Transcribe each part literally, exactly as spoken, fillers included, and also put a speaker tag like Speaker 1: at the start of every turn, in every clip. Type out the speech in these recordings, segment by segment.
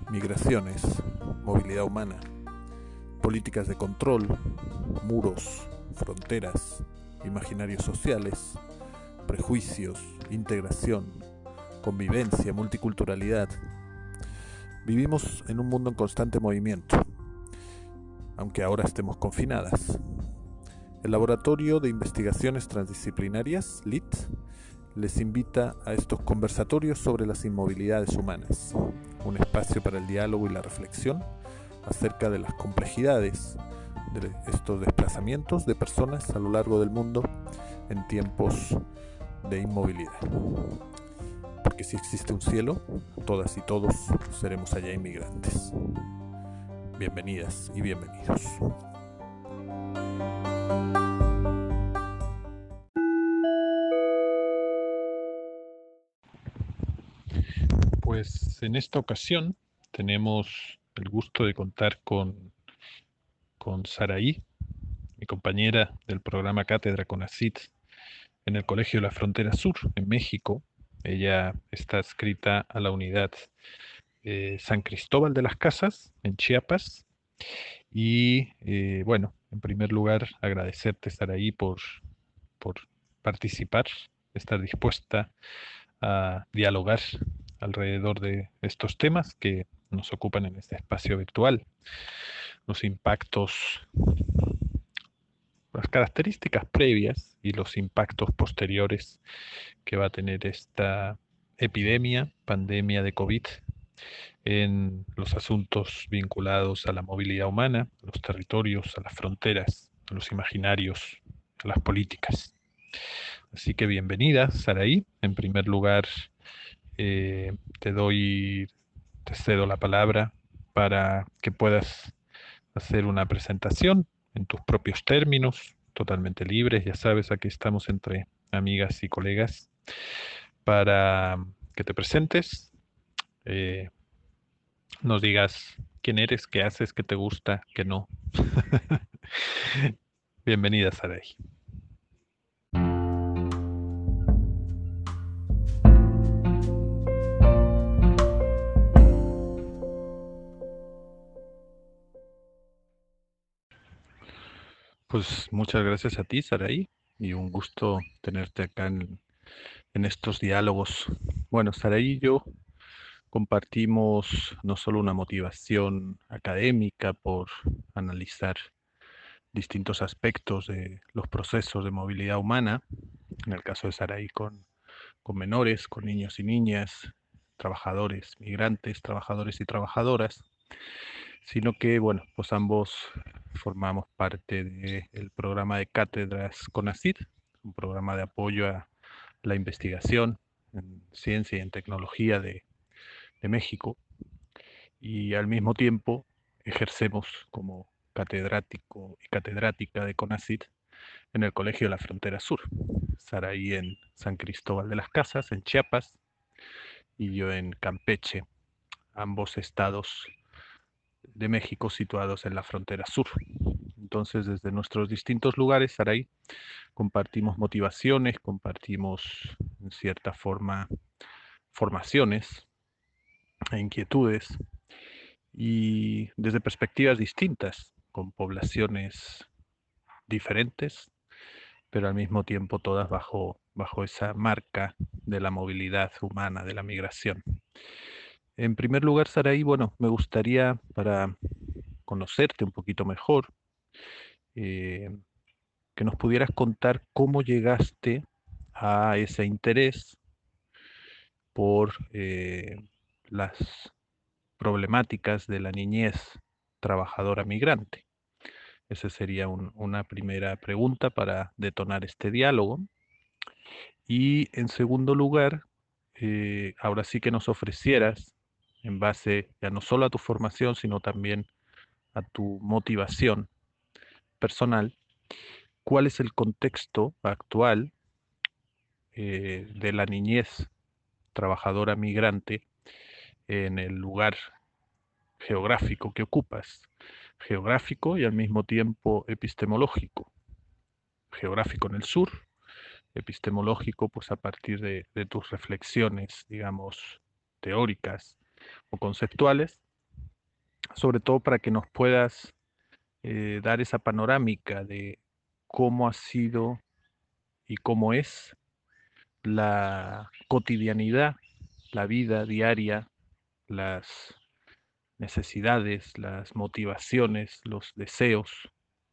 Speaker 1: migraciones, movilidad humana, políticas de control, muros, fronteras, imaginarios sociales, prejuicios, integración, convivencia, multiculturalidad. Vivimos en un mundo en constante movimiento, aunque ahora estemos confinadas. El Laboratorio de Investigaciones Transdisciplinarias, L I T, les invita a estos conversatorios sobre las inmovilidades humanas, un espacio para el diálogo y la reflexión acerca de las complejidades de estos desplazamientos de personas a lo largo del mundo en tiempos de inmovilidad. Porque si existe un cielo, todas y todos seremos allá inmigrantes. Bienvenidas y bienvenidos. Pues en esta ocasión tenemos el gusto de contar con, con Saraí, mi compañera del programa Cátedra CONACYT en el Colegio de la Frontera Sur, en México. Ella está adscrita a la unidad eh, San Cristóbal de las Casas, en Chiapas. Y eh, bueno, en primer lugar, agradecerte, Saraí, por, por participar, estar dispuesta a dialogar alrededor de estos temas que nos ocupan en este espacio virtual, los impactos, las características previas y los impactos posteriores que va a tener esta epidemia, pandemia de COVID en los asuntos vinculados a la movilidad humana, a los territorios, a las fronteras, a los imaginarios, a las políticas. Así que bienvenida, Saraí. En primer lugar, eh, te doy, te cedo la palabra para que puedas hacer una presentación en tus propios términos, totalmente libres. Ya sabes, aquí estamos entre amigas y colegas para que te presentes, eh, nos digas quién eres, qué haces, qué te gusta, qué no. Bienvenida, Saraí. Pues muchas gracias a ti, Saraí, y un gusto tenerte acá en, en estos diálogos. Bueno, Saraí y yo compartimos no solo una motivación académica por analizar distintos aspectos de los procesos de movilidad humana, en el caso de Saraí con, con menores, con niños y niñas, trabajadores, migrantes, trabajadores y trabajadoras, sino que, bueno, pues ambos formamos parte del programa de cátedras CONACYT, un programa de apoyo a la investigación en ciencia y en tecnología de, de México, y al mismo tiempo ejercemos como catedrático y catedrática de CONACYT en el Colegio de la Frontera Sur, Saraí en San Cristóbal de las Casas, en Chiapas, y yo en Campeche, ambos estados de México situados en la frontera sur. Entonces, desde nuestros distintos lugares, Saraí, compartimos motivaciones, compartimos, en cierta forma, formaciones e inquietudes, y desde perspectivas distintas, con poblaciones diferentes, pero al mismo tiempo todas bajo, bajo esa marca de la movilidad humana, de la migración. En primer lugar, Saraí, bueno, me gustaría, para conocerte un poquito mejor, eh, que nos pudieras contar cómo llegaste a ese interés por eh, las problemáticas de la niñez trabajadora migrante. Esa sería un, una primera pregunta para detonar este diálogo. Y en segundo lugar, eh, ahora sí que nos ofrecieras, en base ya no solo a tu formación, sino también a tu motivación personal, cuál es el contexto actual eh, de la niñez trabajadora migrante en el lugar geográfico que ocupas, geográfico y al mismo tiempo epistemológico, geográfico en el sur, epistemológico pues a partir de, de tus reflexiones, digamos, teóricas o conceptuales, sobre todo para que nos puedas eh, dar esa panorámica de cómo ha sido y cómo es la cotidianidad, la vida diaria, las necesidades, las motivaciones, los deseos,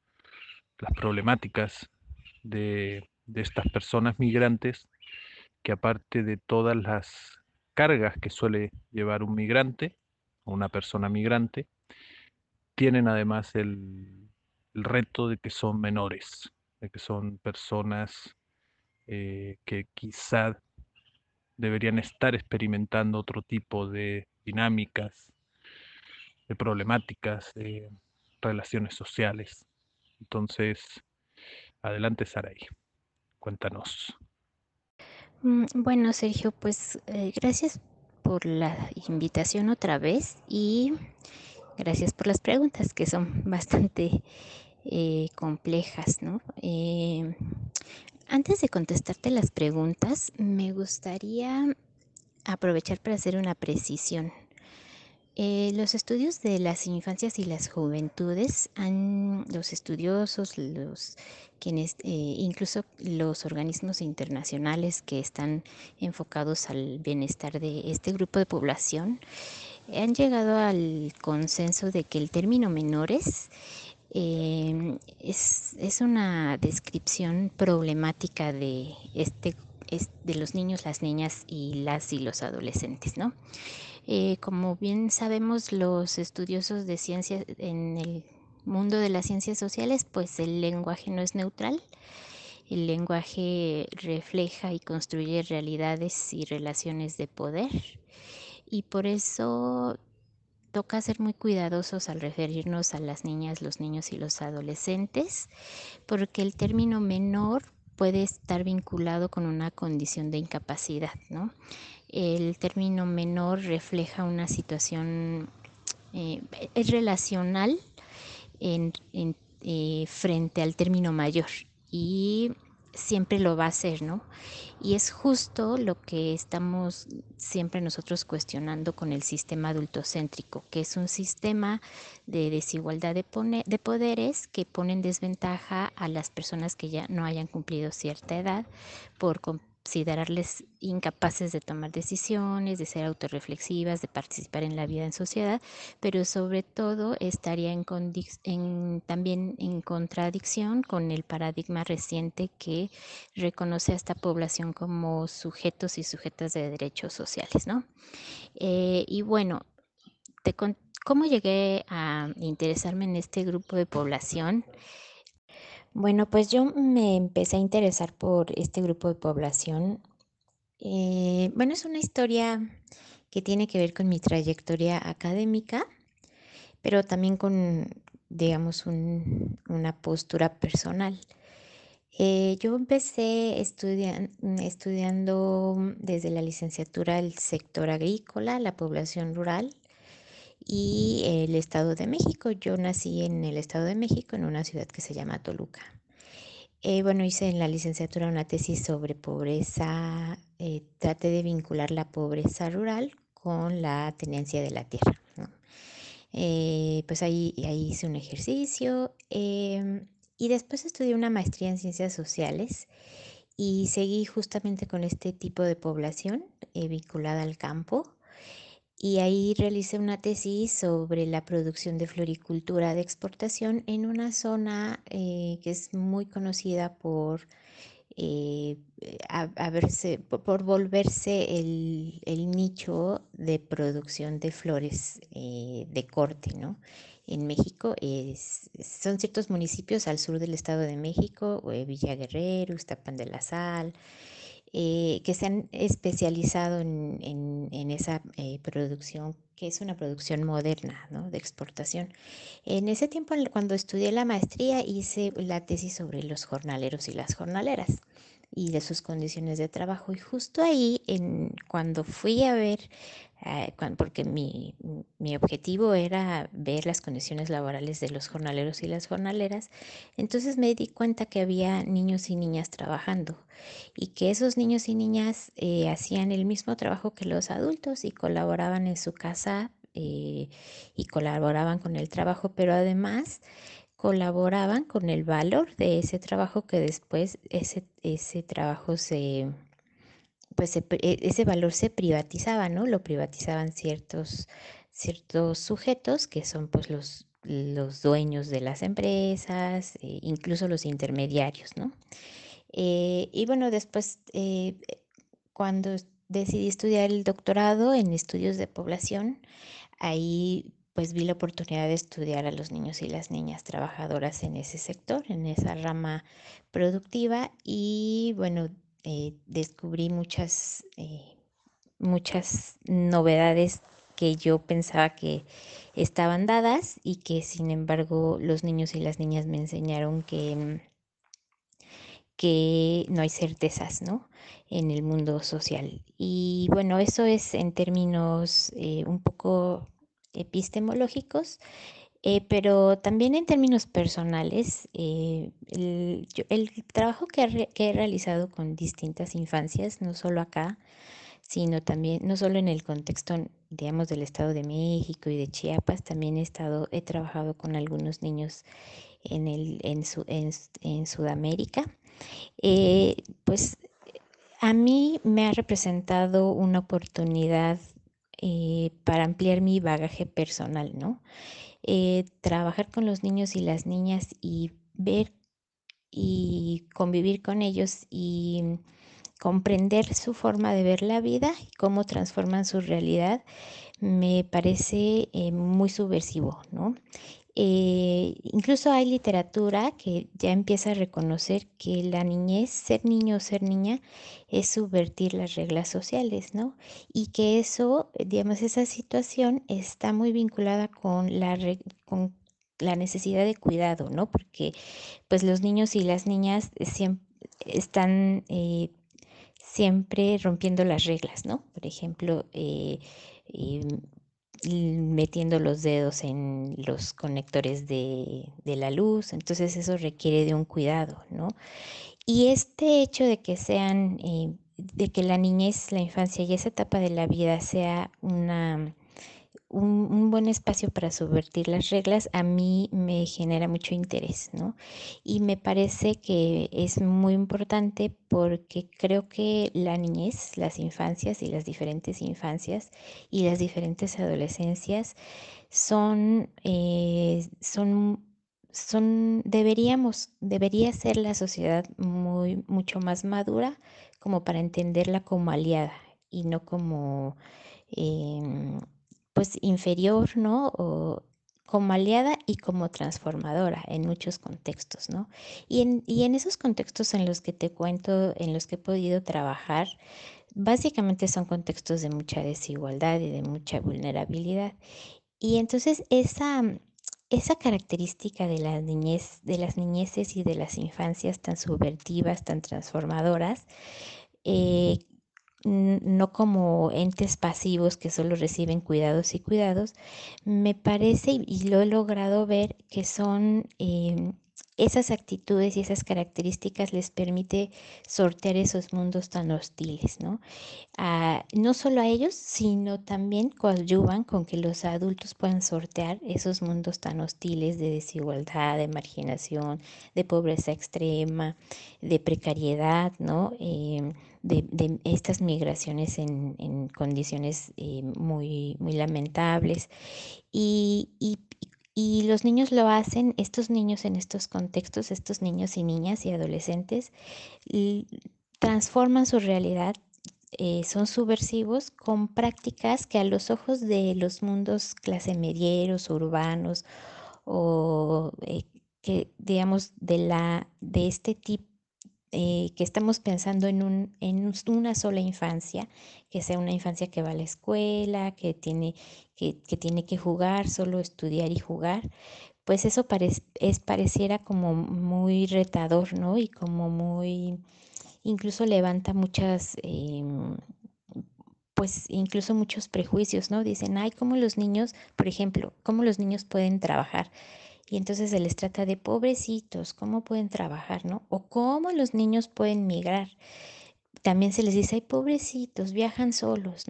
Speaker 1: las problemáticas de, de estas personas migrantes que aparte de todas las cargas que suele llevar un migrante o una persona migrante, tienen además el, el reto de que son menores, de que son personas eh, que quizá deberían estar experimentando otro tipo de dinámicas, de problemáticas, de relaciones sociales. Entonces, adelante, Saray, cuéntanos.
Speaker 2: Mm, Bueno, Sergio, pues eh, gracias por la invitación otra vez y gracias por las preguntas que son bastante eh, complejas, ¿no? Eh, antes de contestarte las preguntas, me gustaría aprovechar para hacer una precisión. Eh, los estudios de las infancias y las juventudes, han, los estudiosos, los quienes, eh, incluso los organismos internacionales que están enfocados al bienestar de este grupo de población, han llegado al consenso de que el término menores eh, es, es una descripción problemática de este de los niños, las niñas y las y los adolescentes, ¿no? Eh, como bien sabemos, los estudiosos de ciencias en el mundo de las ciencias sociales, pues el lenguaje no es neutral. El lenguaje refleja y construye realidades y relaciones de poder. Y por eso toca ser muy cuidadosos al referirnos a las niñas, los niños y los adolescentes, porque el término menor puede estar vinculado con una condición de incapacidad, ¿no? El término menor refleja una situación, eh, es relacional en, en, eh, frente al término mayor y siempre lo va a ser, ¿no? Y es justo lo que estamos siempre nosotros cuestionando con el sistema adultocéntrico, que es un sistema de desigualdad de, pone, de poderes que pone en desventaja a las personas que ya no hayan cumplido cierta edad por considerarles incapaces de tomar decisiones, de ser autorreflexivas, de participar en la vida en sociedad, pero sobre todo estaría en, en, también en contradicción con el paradigma reciente que reconoce a esta población como sujetos y sujetas de derechos sociales, ¿no? Eh, y bueno, te ¿cómo llegué a interesarme en este grupo de población? Bueno, pues yo me empecé a interesar por este grupo de población. Eh, bueno, es una historia que tiene que ver con mi trayectoria académica, pero también con, digamos, un, una postura personal. Eh, yo empecé estudian- estudiando desde la licenciatura el sector agrícola, la población rural y el Estado de México. Yo nací en el Estado de México, en una ciudad que se llama Toluca. Eh, bueno, hice en la licenciatura una tesis sobre pobreza, eh, traté de vincular la pobreza rural con la tenencia de la tierra, ¿no? Eh, pues ahí, ahí hice un ejercicio em, y después estudié una maestría en ciencias sociales y seguí justamente con este tipo de población eh, vinculada al campo. Y ahí realicé una tesis sobre la producción de floricultura de exportación en una zona eh, que es muy conocida por eh, a, a verse, por, por volverse el, el nicho de producción de flores eh, de corte, ¿no? En México es, son ciertos municipios al sur del Estado de México, eh, Villa Guerrero, Iztapan de la Sal, eh, que se han especializado en, en, en esa eh, producción, que es una producción moderna, ¿no? De exportación. En ese tiempo, cuando estudié la maestría, hice la tesis sobre los jornaleros y las jornaleras y de sus condiciones de trabajo. Y justo ahí, en, cuando fui a ver, eh, cuando, porque mi, mi objetivo era ver las condiciones laborales de los jornaleros y las jornaleras, entonces me di cuenta que había niños y niñas trabajando y que esos niños y niñas eh, hacían el mismo trabajo que los adultos y colaboraban en su casa eh, y colaboraban con el trabajo, pero además colaboraban con el valor de ese trabajo que después ese, ese trabajo se, pues se e, ese valor se privatizaba, ¿no? Lo privatizaban ciertos, ciertos sujetos que son pues los, los dueños de las empresas, eh, incluso los intermediarios, ¿no? Eh, y bueno, después, eh, cuando decidí estudiar el doctorado en estudios de población, ahí pues vi la oportunidad de estudiar a los niños y las niñas trabajadoras en ese sector, en esa rama productiva y bueno, eh, descubrí muchas, eh, muchas novedades que yo pensaba que estaban dadas y que sin embargo los niños y las niñas me enseñaron que que no hay certezas, ¿no? En el mundo social. Y bueno, eso es en términos eh, un poco epistemológicos, eh, pero también en términos personales, eh, el, yo- el trabajo que, he re- que he realizado con distintas infancias, no solo acá, sino también, no solo en el contexto, digamos, del Estado de México y de Chiapas, también he estado, he trabajado con algunos niños en el, en, su- en en Sudamérica. Eh, pues a mí me ha representado una oportunidad eh, para ampliar mi bagaje personal, ¿no? Eh, trabajar con los niños y las niñas y ver y convivir con ellos y comprender su forma de ver la vida y cómo transforman su realidad me parece eh, muy subversivo, ¿no? Eh, incluso hay literatura que ya empieza a reconocer que la niñez, ser niño o ser niña, es subvertir las reglas sociales, ¿no? Y que eso, eh, digamos, esa situación está muy vinculada con la, re- con la necesidad de cuidado, ¿no? Porque pues los niños y las niñas siem- están eh, siempre rompiendo las reglas, ¿no? Por ejemplo, eh, eh, metiendo los dedos en los conectores de, de la luz, entonces eso requiere de un cuidado, ¿no? Y este hecho de que sean, eh, de que la niñez, la infancia y esa etapa de la vida sea una un, un buen espacio para subvertir las reglas, a mí me genera mucho interés, ¿no? Y me parece que es muy importante porque creo que la niñez, las infancias y las diferentes infancias y las diferentes adolescencias son, eh, son, son, deberíamos, debería ser la sociedad muy, mucho más madura como para entenderla como aliada y no como em, pues inferior, ¿no? O como aliada y como transformadora en muchos contextos, ¿no? Y en, y en esos contextos en los que te cuento, en los que he podido trabajar, básicamente son contextos de mucha desigualdad y de mucha vulnerabilidad. Y entonces esa, esa característica de la niñez, de las niñeces y de las infancias tan subvertivas, tan transformadoras, eh, no como entes pasivos que solo reciben cuidados y cuidados, me parece y lo he logrado ver que son eh, esas actitudes y esas características les permite sortear esos mundos tan hostiles, ¿no? A, no solo a ellos, sino también coadyuvan con que los adultos puedan sortear esos mundos tan hostiles de desigualdad, de marginación, de pobreza extrema, de precariedad, ¿no? Eh, de, de, estas migraciones en, en condiciones eh, muy, muy lamentables. Y, y, y los niños lo hacen, estos niños en estos contextos, estos niños y niñas y adolescentes, y transforman su realidad, eh, son subversivos con prácticas que a los ojos de los mundos clase medieros, urbanos o eh, que digamos de la de este tipo eh, que estamos pensando en, un, en una sola infancia, que sea una infancia que va a la escuela, que tiene que, que tiene que jugar, solo estudiar y jugar, pues eso parec es, pareciera como muy retador, ¿no? Y como muy, incluso levanta muchas, eh, pues incluso muchos prejuicios, ¿no? Dicen, ay, cómo los niños, por ejemplo, cómo los niños pueden trabajar. Y entonces se les trata de pobrecitos, cómo pueden trabajar, ¿no? O cómo los niños pueden migrar. También se les dice, ay, pobrecitos, viajan solos, ¿no?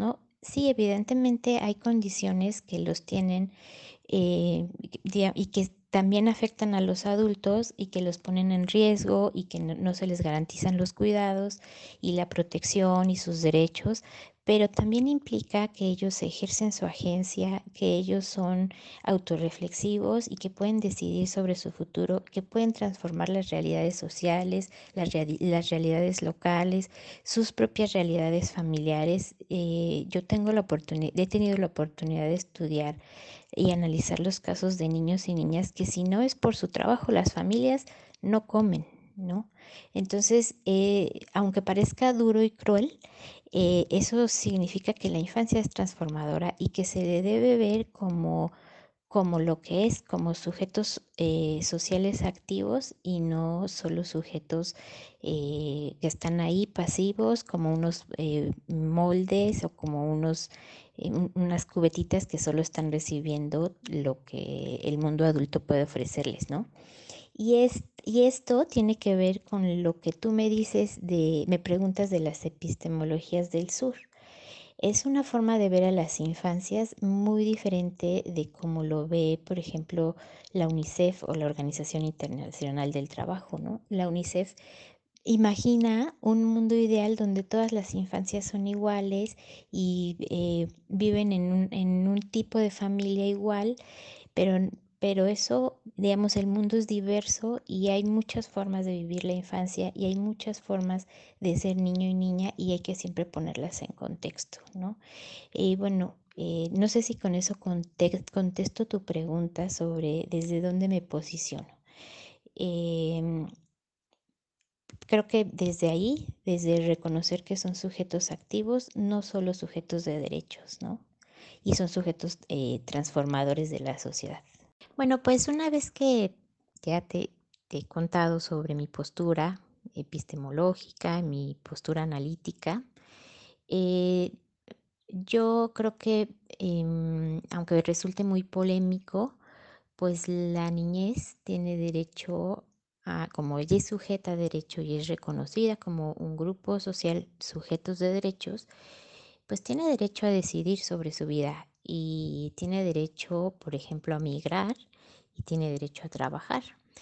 Speaker 2: Sí, evidentemente hay condiciones que los tienen eh, dia- y que también afectan a los adultos y que los ponen en riesgo y que no, no se les garantizan los cuidados y la protección y sus derechos, pero también implica que ellos ejercen su agencia, que ellos son autorreflexivos y que pueden decidir sobre su futuro, que pueden transformar las realidades sociales, las, reali- las realidades locales, sus propias realidades familiares. Eh, yo tengo la oportunidad, he tenido la oportunidad de estudiar y analizar los casos de niños y niñas que si no es por su trabajo, las familias no comen, ¿no? Entonces, eh, aunque parezca duro y cruel, eh, eso significa que la infancia es transformadora y que se le debe ver como como lo que es, como sujetos eh, sociales activos y no solo sujetos eh, que están ahí pasivos como unos eh, moldes o como unos, eh, un- unas cubetitas que solo están recibiendo lo que el mundo adulto puede ofrecerles, ¿no? Y, es, y esto tiene que ver con lo que tú me dices de, me preguntas de las epistemologías del sur. Es una forma de ver a las infancias muy diferente de cómo lo ve, por ejemplo, la UNICEF o la Organización Internacional del Trabajo, ¿no? La UNICEF imagina un mundo ideal donde todas las infancias son iguales y eh, viven en un, en un tipo de familia igual, pero, pero eso, digamos, el mundo es diverso y hay muchas formas de vivir la infancia y hay muchas formas de ser niño y niña y hay que siempre ponerlas en contexto, ¿no? Y bueno, eh, no sé si con eso conte- contesto tu pregunta sobre desde dónde me posiciono. Em, Creo que desde ahí, desde reconocer que son sujetos activos, no solo sujetos de derechos, ¿no? Y son sujetos eh, transformadores de la sociedad. Bueno, pues una vez que ya te, te he contado sobre mi postura epistemológica, mi postura analítica, eh, yo creo que, em, aunque resulte muy polémico, pues la niñez tiene derecho a, como ella es sujeta a derecho y es reconocida como un grupo social sujetos de derechos, pues tiene derecho a decidir sobre su vida y tiene derecho, por ejemplo, a migrar y tiene derecho a trabajar.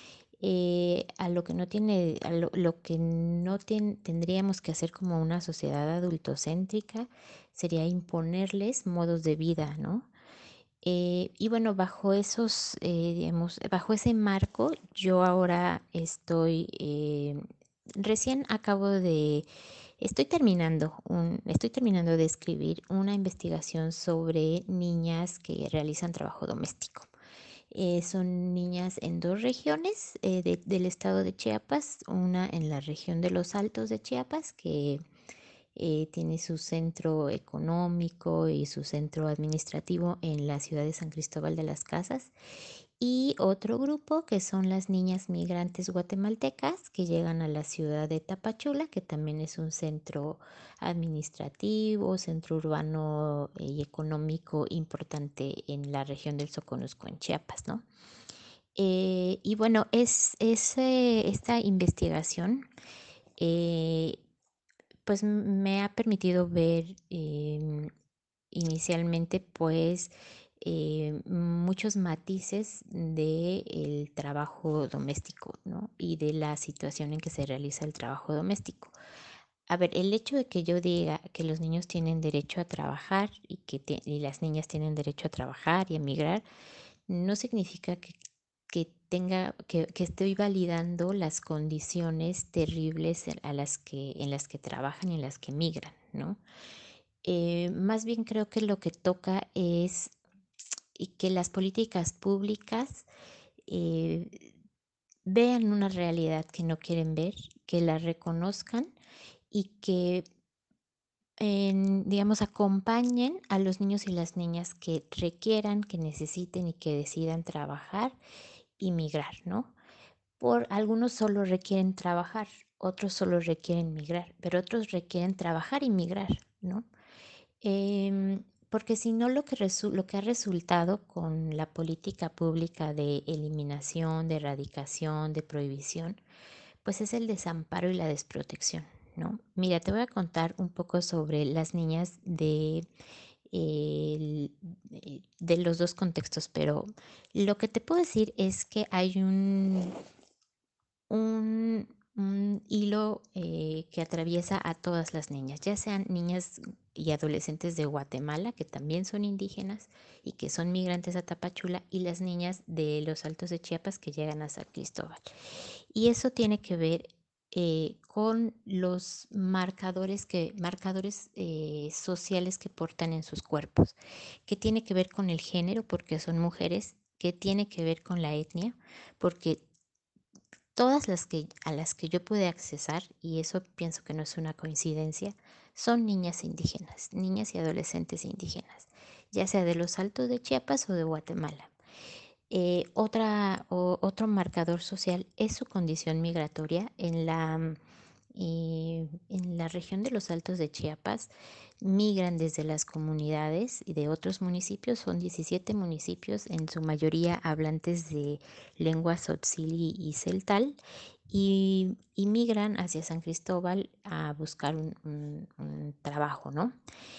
Speaker 2: Eh, a lo que no tiene, a lo, lo que no tien- tendríamos que hacer como una sociedad adultocéntrica sería imponerles modos de vida, ¿no? Eh, y bueno, bajo esos, eh, digamos, bajo ese marco, yo ahora estoy, eh, recién acabo de, estoy terminando un, estoy terminando de escribir una investigación sobre niñas que realizan trabajo doméstico. Eh, son niñas en dos regiones eh, de- del estado de Chiapas, una en la región de los Altos de Chiapas, que eh, tiene su centro económico y su centro administrativo en la ciudad de San Cristóbal de las Casas. Y otro grupo que son las niñas migrantes guatemaltecas que llegan a la ciudad de Tapachula, que también es un centro administrativo, centro urbano eh, y económico importante en la región del Soconusco, en Chiapas, ¿no? Eh, y bueno, es, es, eh, esta investigación eh, pues m- me ha permitido ver em, inicialmente pues eh, muchos matices del trabajo doméstico, ¿no? Y de la situación en que se realiza el trabajo doméstico. A ver, el hecho de que yo diga que los niños tienen derecho a trabajar y que te- y las niñas tienen derecho a trabajar y a emigrar, no significa que, que tenga, que, que estoy validando las condiciones terribles en- a las que, en las que trabajan y en las que migran, ¿no? Eh, más bien creo que lo que toca es y que las políticas públicas eh, vean una realidad que no quieren ver, que la reconozcan y que en, digamos, acompañen a los niños y las niñas que requieran, que necesiten y que decidan trabajar y migrar, ¿no? Por algunos solo requieren trabajar, otros solo requieren migrar, pero otros requieren trabajar y migrar, ¿no? Em, porque si no, lo que, resu- lo que ha resultado con la política pública de eliminación, de erradicación, de prohibición, pues es el desamparo y la desprotección, ¿no? Mira, te voy a contar un poco sobre las niñas de el- eh, de los dos contextos, pero lo que te puedo decir es que hay un, un, un hilo eh, que atraviesa a todas las niñas, ya sean niñas y adolescentes de Guatemala, que también son indígenas y que son migrantes a Tapachula, y las niñas de los Altos de Chiapas que llegan a San Cristóbal. Y eso tiene que ver eh, con los marcadores, que, marcadores eh, sociales que portan en sus cuerpos, que tiene que ver con el género, porque son mujeres, que tiene que ver con la etnia, porque todas las que, a las que yo pude accesar, y eso pienso que no es una coincidencia, son niñas indígenas, niñas y adolescentes indígenas, ya sea de los Altos de Chiapas o de Guatemala. Eh, otra, o- otro marcador social es su condición migratoria en la, mm, eh, en la región de los Altos de Chiapas. Migran desde las comunidades y de otros municipios, son diecisiete municipios, en su mayoría hablantes de lengua tzotzili y celtal, y, y migran hacia San Cristóbal a buscar un, un- un trabajo, ¿no?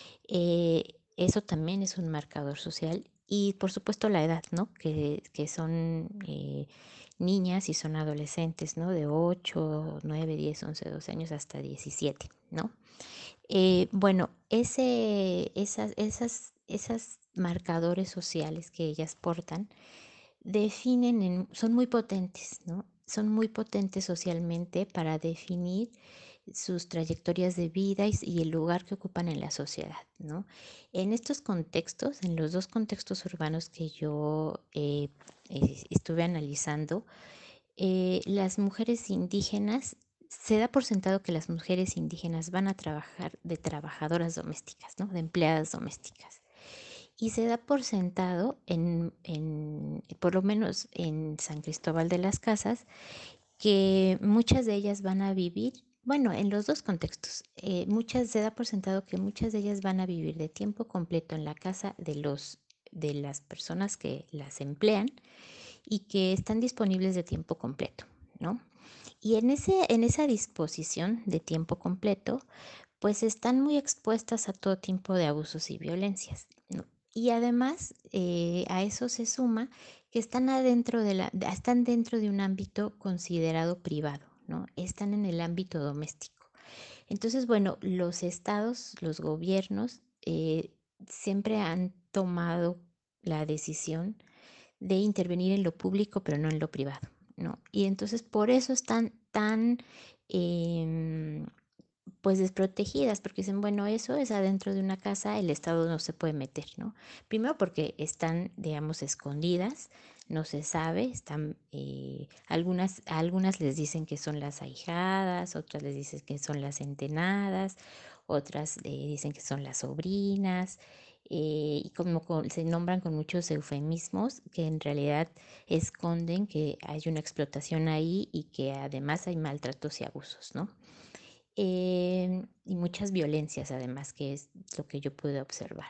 Speaker 2: Eh, Eso también es un marcador social y por supuesto la edad, ¿no? Que, que son eh, niñas y son adolescentes, ¿no? De ocho, nueve, diez, once, doce años hasta diecisiete, ¿no? Eh, bueno, ese, esas, esas, esas marcadores sociales que ellas portan definen, en- son muy potentes, ¿no? Son muy potentes socialmente para definir sus trayectorias de vida y, y el lugar que ocupan en la sociedad, ¿no? En estos contextos, en los dos contextos urbanos que yo eh, eh, estuve analizando, eh, las mujeres indígenas, se da por sentado que las mujeres indígenas van a trabajar de trabajadoras domésticas, ¿no? De empleadas domésticas. Y se da por sentado, en, en, por lo menos en San Cristóbal de las Casas, que muchas de ellas van a vivir, bueno, en los dos contextos, eh, muchas se da por sentado que muchas de ellas van a vivir de tiempo completo en la casa de los de las personas que las emplean y que están disponibles de tiempo completo, ¿no? Y en ese en esa disposición de tiempo completo, pues están muy expuestas a todo tipo de abusos y violencias, ¿no? Y además eh, a eso se suma que están adentro de la, están dentro de un ámbito considerado privado, ¿no? Están en el ámbito doméstico. Entonces, bueno, los estados, los gobiernos eh, siempre han tomado la decisión de intervenir en lo público, pero no en lo privado, ¿no? Y entonces por eso están tan eh, pues desprotegidas, porque dicen, bueno, eso es adentro de una casa, el Estado no se puede meter, ¿no? Primero porque están, digamos, escondidas, no se sabe, están, eh, algunas, a algunas les dicen que son las ahijadas, otras les dicen que son las entenadas, otras eh, dicen que son las sobrinas, eh, y como con- se nombran con muchos eufemismos que en realidad esconden que hay una explotación ahí y que además hay maltratos y abusos, ¿no? Eh, y muchas violencias además, que es lo que yo pude observar.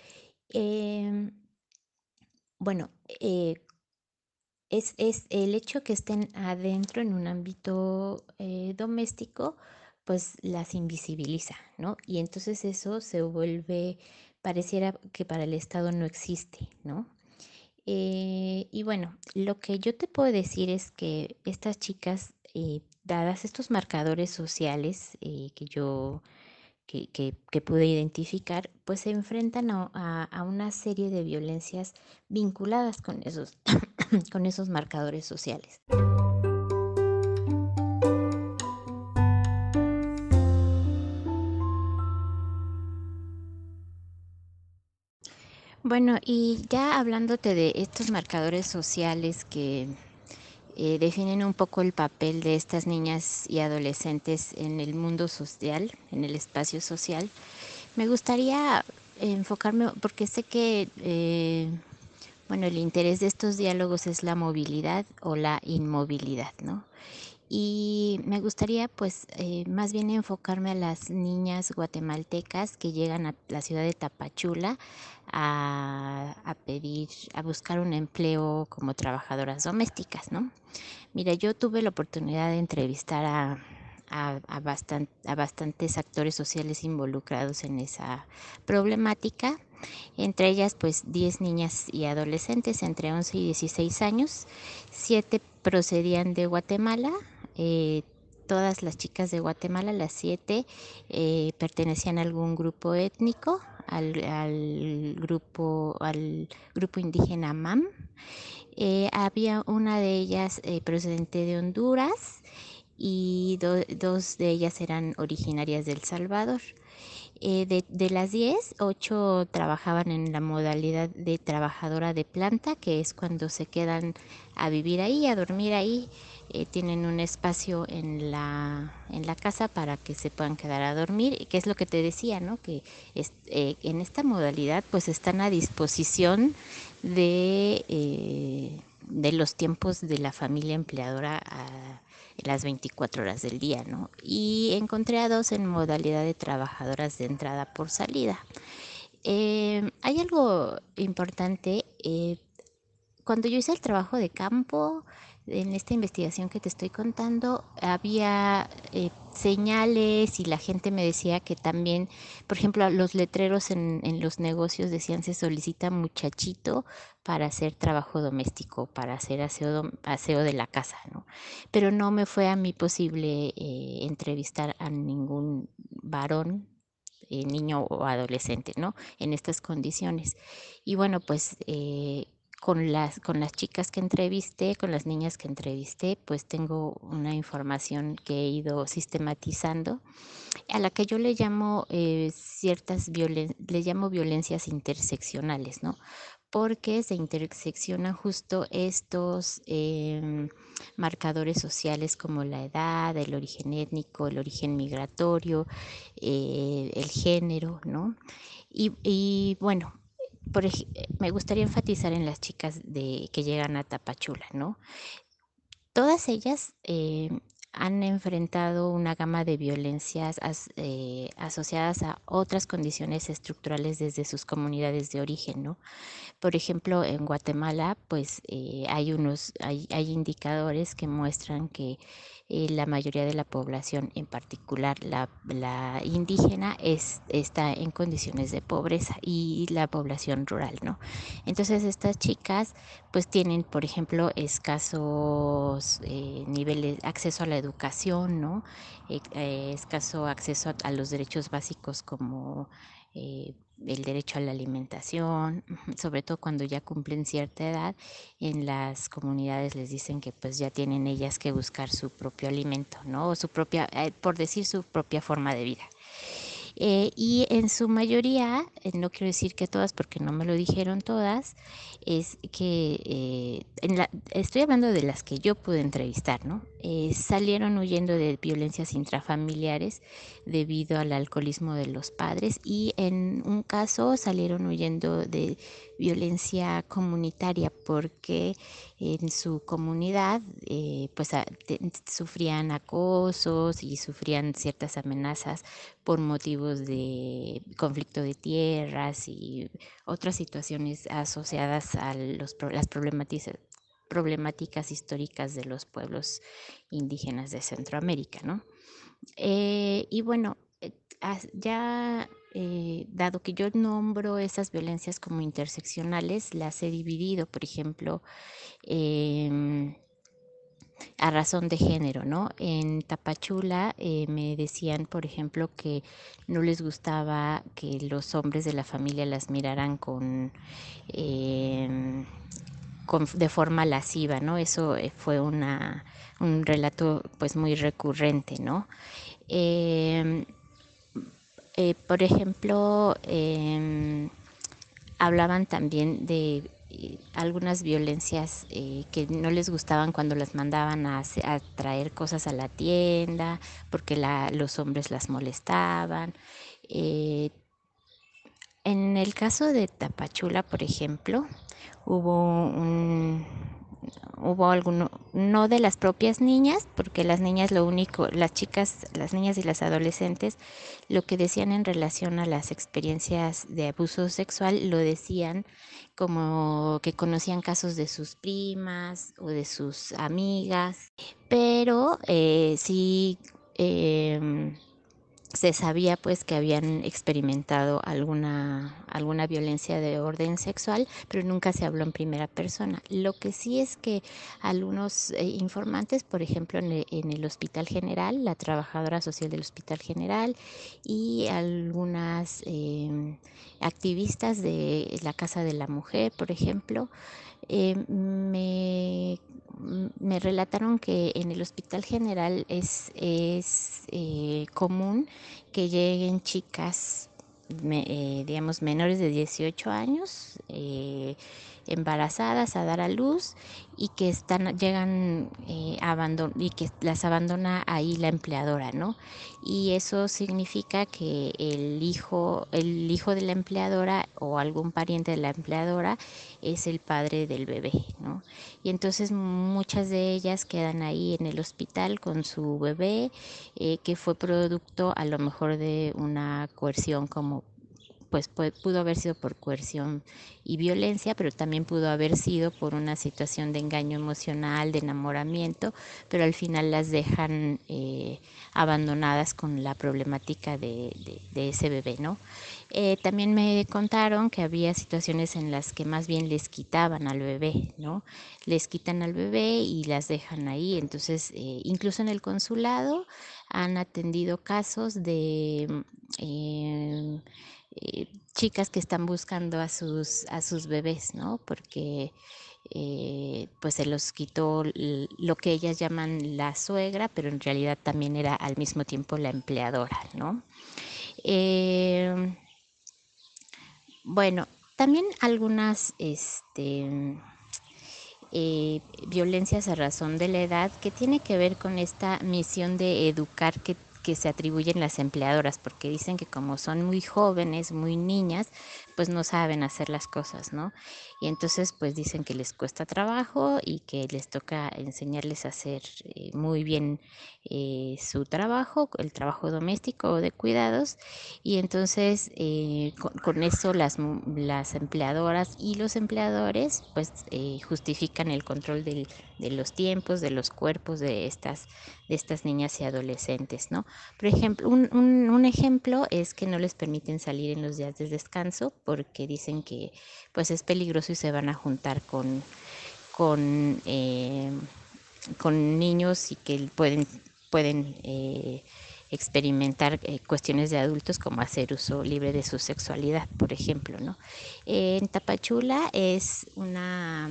Speaker 2: Em, bueno, eh, es, es el hecho que estén adentro en un ámbito eh, doméstico, pues las invisibiliza, ¿no? Y entonces eso se vuelve, pareciera que para el Estado no existe, ¿no? Eh, y bueno, lo que yo te puedo decir es que estas chicas, eh, dadas estos marcadores sociales eh, que yo que, que- que pude identificar, pues se enfrentan a, a- a una serie de violencias vinculadas con esos, con esos marcadores sociales. Bueno, y ya hablándote de estos marcadores sociales que eh, definen un poco el papel de estas niñas y adolescentes en el mundo social, en el espacio social, me gustaría enfocarme, porque sé que eh, bueno, el interés de estos diálogos es la movilidad o la inmovilidad, ¿no? Y me gustaría pues eh, más bien enfocarme a las niñas guatemaltecas que llegan a la ciudad de Tapachula a, a pedir, a buscar un empleo como trabajadoras domésticas, ¿no? Mira, yo tuve la oportunidad de entrevistar a, a, a bastan- a bastantes actores sociales involucrados en esa problemática Entre ellas pues diez niñas y adolescentes entre once y dieciséis años, siete procedían de Guatemala, eh, todas las chicas de Guatemala, las siete, eh, pertenecían a algún grupo étnico, al, al grupo, al grupo indígena MAM. Eh, había una de ellas eh, procedente de Honduras y do, dos de ellas eran originarias de El Salvador. Eh, de, de las diez, ocho trabajaban en la modalidad de trabajadora de planta, que es cuando se quedan a vivir ahí, a dormir ahí. Eh, tienen un espacio en la, en la casa para que se puedan quedar a dormir, que es lo que te decía, ¿no? Que es, eh, en esta modalidad pues están a disposición de, eh, de los tiempos de la familia empleadora a las veinticuatro horas del día, ¿no? Y encontré a dos en modalidad de trabajadoras de entrada por salida. Eh, hay algo importante, eh, cuando yo hice el trabajo de campo, en esta investigación que te estoy contando, había eh, señales y la gente me decía que también, por ejemplo, los letreros en, en los negocios decían se solicita muchachito para hacer trabajo doméstico, para hacer aseo, aseo de la casa, ¿no? Pero no me fue a mí posible eh, entrevistar a ningún varón, eh, niño o adolescente, ¿no? En estas condiciones. Y bueno, pues eh, con las, con las chicas que entrevisté, con las niñas que entrevisté, pues tengo una información que he ido sistematizando, a la que yo le llamo eh, ciertas violen le llamo violencias interseccionales, ¿no? Porque se interseccionan justo estos eh, marcadores sociales como la edad, el origen étnico, el origen migratorio, eh, el género, ¿no? Y, y bueno, por me gustaría enfatizar en las chicas de, que llegan a Tapachula, ¿no? Todas ellas eh, han enfrentado una gama de violencias as, eh, asociadas a otras condiciones estructurales desde sus comunidades de origen, ¿no? Por ejemplo, en Guatemala, pues eh, hay unos, hay, hay indicadores que muestran que eh, la mayoría de la población, en particular la, la indígena, es, está en condiciones de pobreza y la población rural, ¿no? Entonces estas chicas pues tienen, por ejemplo, escasos eh, niveles, acceso a la educación, ¿no? Eh, eh, escaso acceso a, a los derechos básicos como eh, el derecho a la alimentación, sobre todo cuando ya cumplen cierta edad, en las comunidades les dicen que pues ya tienen ellas que buscar su propio alimento, ¿no? O su propia, eh, por decir su propia forma de vida. Eh, y en su mayoría, eh, no quiero decir que todas porque no me lo dijeron todas, es que eh, en la, estoy hablando de las que yo pude entrevistar, ¿no? Eh, salieron huyendo de violencias intrafamiliares debido al alcoholismo de los padres y en un caso salieron huyendo de violencia comunitaria porque en su comunidad eh, pues a, te, sufrían acosos y sufrían ciertas amenazas por motivos de conflicto de tierras y otras situaciones asociadas a los, las problemáticas problemáticas históricas de los pueblos indígenas de Centroamérica, ¿no? Eh, y bueno, eh, ya eh, dado que yo nombro esas violencias como interseccionales, las he dividido, por ejemplo, eh, a razón de género, ¿no? En Tapachula eh, me decían, por ejemplo, que no les gustaba que los hombres de la familia las miraran con, eh, con de forma lasciva, ¿no? Eso eh, fue una, un relato pues muy recurrente, ¿no? Eh, eh, por ejemplo, eh, hablaban también de eh, algunas violencias eh, que no les gustaban cuando las mandaban a, a traer cosas a la tienda, porque la, los hombres las molestaban. Eh, en el caso de Tapachula, por ejemplo, hubo un, hubo alguno, no de las propias niñas, porque las niñas lo único, las chicas, las niñas y las adolescentes, lo que decían en relación a las experiencias de abuso sexual, lo decían como que conocían casos de sus primas o de sus amigas, pero eh, sí... Eh, se sabía pues que habían experimentado alguna, alguna violencia de orden sexual, pero nunca se habló en primera persona. Lo que sí es que algunos eh, informantes, por ejemplo en el, en el Hospital General, la trabajadora social del Hospital General y algunas eh, activistas de la Casa de la Mujer, por ejemplo, eh, me, me relataron que en el Hospital General es, es eh, común que lleguen chicas, me, eh, digamos, menores de dieciocho años, eh, embarazadas a dar a luz y que están, llegan eh, abandon y que las abandona ahí la empleadora, ¿no? Y eso significa que el hijo, el hijo de la empleadora o algún pariente de la empleadora es el padre del bebé, ¿no? Y entonces muchas de ellas quedan ahí en el hospital con su bebé, eh, que fue producto a lo mejor de una coerción como pues pudo haber sido por coerción y violencia, pero también pudo haber sido por una situación de engaño emocional, de enamoramiento, pero al final las dejan eh, abandonadas con la problemática de, de, de ese bebé, ¿no? Eh, también me contaron que había situaciones en las que más bien les quitaban al bebé, ¿no? Les quitan al bebé y las dejan ahí. Entonces, eh, incluso en el consulado han atendido casos de eh, eh, chicas que están buscando a sus, a sus bebés, ¿no? Porque eh, pues se los quitó lo que ellas llaman la suegra, pero en realidad también era al mismo tiempo la empleadora, ¿no? Eh, bueno, también algunas este, eh, violencias a razón de la edad que tiene que ver con esta misión de educar que, que se atribuyen las empleadoras, porque dicen que como son muy jóvenes, muy niñas, pues no saben hacer las cosas, ¿no? Y entonces pues dicen que les cuesta trabajo y que les toca enseñarles a hacer eh, muy bien eh, su trabajo, el trabajo doméstico o de cuidados, y entonces eh, con, con, eso las, las empleadoras y los empleadores pues eh, justifican el control del, de los tiempos, de los cuerpos de estas, de estas niñas y adolescentes, ¿no? Por ejemplo, un, un, un ejemplo es que no les permiten salir en los días de descanso porque dicen que pues es peligroso y se van a juntar con, con, eh, con niños y que pueden, pueden eh, experimentar eh, cuestiones de adultos como hacer uso libre de su sexualidad, por ejemplo, ¿no? Eh, en Tapachula es una,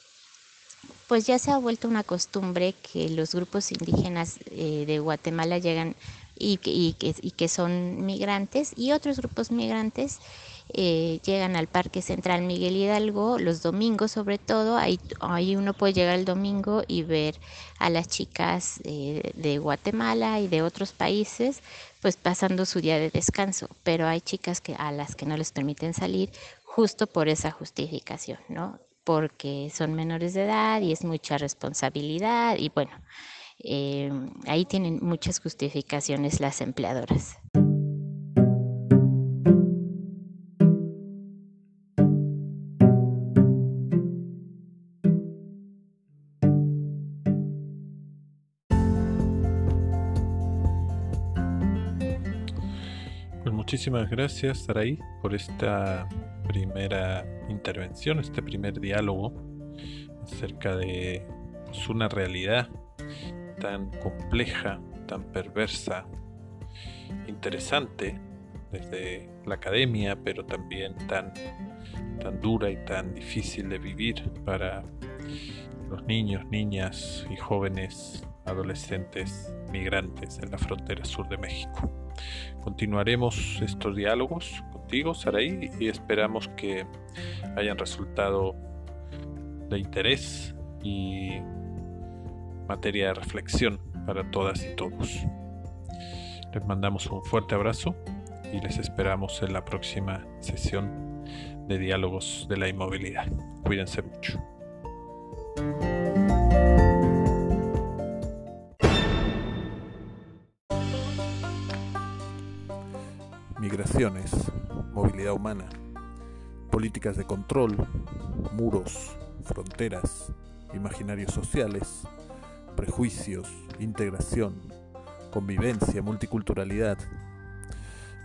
Speaker 2: pues ya se ha vuelto una costumbre que los grupos indígenas eh, de Guatemala llegan y, y, y que son migrantes y otros grupos migrantes eh, llegan al Parque Central Miguel Hidalgo los domingos sobre todo, ahí, ahí uno puede llegar el domingo y ver a las chicas eh, de Guatemala y de otros países pues pasando su día de descanso, pero hay chicas que, a las que no les permiten salir justo por esa justificación, ¿no? Porque son menores de edad y es mucha responsabilidad y bueno, eh, ahí tienen muchas justificaciones las empleadoras.
Speaker 1: Pues muchísimas gracias, Saraí, por esta primera intervención, este primer diálogo acerca de pues, una realidad tan compleja, tan perversa, interesante desde la academia, pero también tan, tan dura y tan difícil de vivir para los niños, niñas y jóvenes adolescentes migrantes en la frontera sur de México. Continuaremos estos diálogos contigo, Saraí, y esperamos que hayan resultado de interés y materia de reflexión para todas y todos. Les mandamos un fuerte abrazo y les esperamos en la próxima sesión de Diálogos de la Inmovilidad. Cuídense mucho. Migraciones, movilidad humana, políticas de control, muros, fronteras, imaginarios sociales, prejuicios, integración, convivencia, multiculturalidad,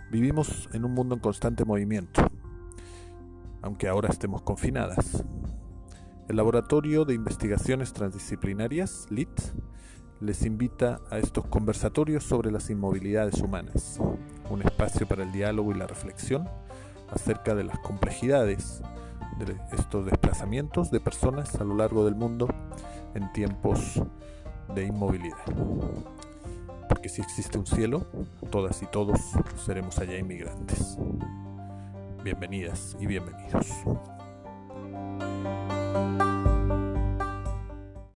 Speaker 1: Vivimos en un mundo en constante movimiento, aunque ahora estemos confinadas. El Laboratorio de Investigaciones Transdisciplinarias, L I T, les invita a estos conversatorios sobre las inmovilidades humanas, un espacio para el diálogo y la reflexión acerca de las complejidades de estos desplazamientos de personas a lo largo del mundo en tiempos de inmovilidad. Porque si existe un cielo, todas y todos seremos allá inmigrantes. Bienvenidas y bienvenidos.